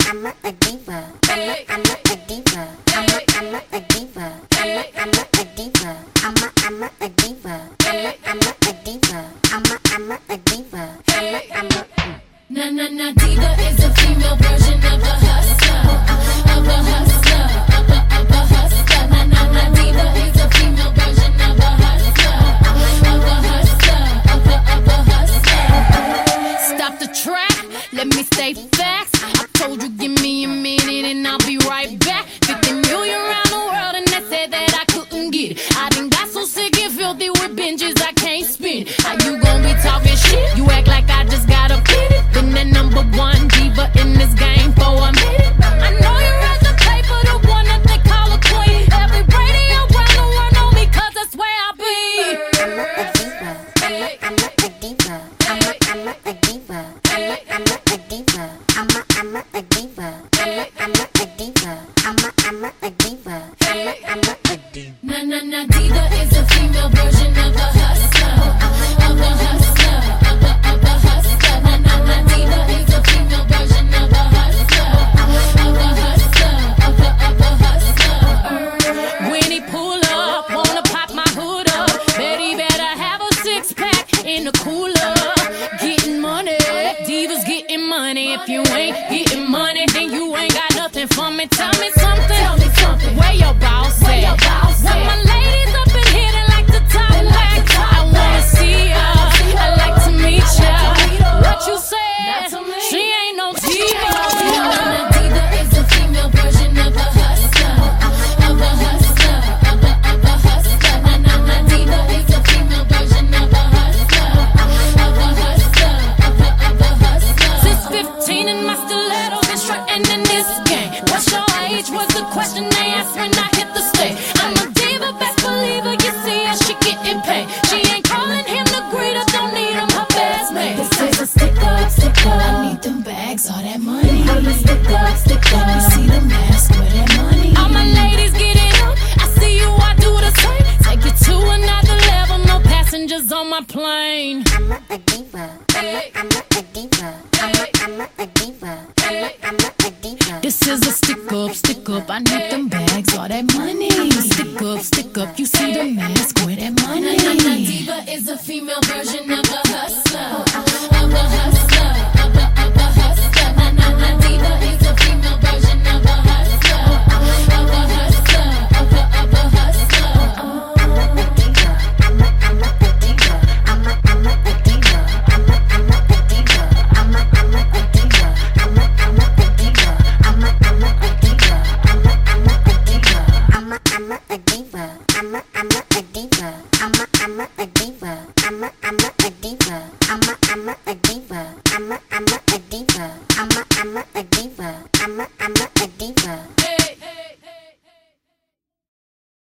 Na diva is a female version of a hustler, of a hustler, of a hustler. Na diva is a female version of a hustler, of a hustler, of a hustler. Stop the track, let me state facts. I told you give me a minute and I'll be right back. 50 million around the world and they said that I couldn't get it. I done got so sick and filthy with binges I can't spin. How you gon' be talking shit? You act like I just got a pity. Been the number one diva in this game for a minute. I know you're at the play for the one that they call a queen. Every radio around the world know me 'cause that's where I be. I'm a diva. I'm a diva. I'm a diva. I'm a diva. I'm a diva. I'm a diva. I'm a diva. I'm a diva. Na diva is a female version of a hustler, of a hustler, of a hustler. Na diva is a female version of a hustler, of a hustler, of a hustler. When he pull up, wanna pop my hood up. Bet he better have a 6-pack in the cooler. Getting money, divas getting money. If you ain't getting money, then you ain't got nothing for me. Tell me something. Tell me something. Where your boss at? Where my ladies up in here that like to talk back? I wanna see ya. I like to meet ya. What you said? She ain't no diva. Na diva is a female version of a hustler, of a hustler, of a hustler. Na diva is a female version of a hustler, of a hustler, of a hustler. Since 15 in my stilettos and strutting in this game. What's your age was the question they asked when I hit the stage. I'm a diva, best believer, you see how she getting paid. She ain't calling him the greeter, don't need him her best mate. This is a stick up, stick up. I need them bags, all that money. I'm a stick up, stick up. Let me see the mask, where that money. All my ladies get it up, I see you, I do the same. Take it to another level, no passengers on my plane. I'm a diva. I'm a diva. I'm a diva. I'm a diva. This is a stick up, stick up. I need them bags, all that money. Stick up. You see the mask, where that money. Na diva is a female version of a hustler, of a hustler, of a hustler. Na diva is a female version of a hustler, of a hustler, of a hustler. I'm a diva. I'm a diva. I'm a diva. I'm a diva. I'm a diva. I'm a diva. I'm a diva. I'm a diva. I'm a diva. I'm a diva. I'm a diva. I'm a diva. I'm a diva. I'm a diva. I'm a diva. I'm a diva. Hey.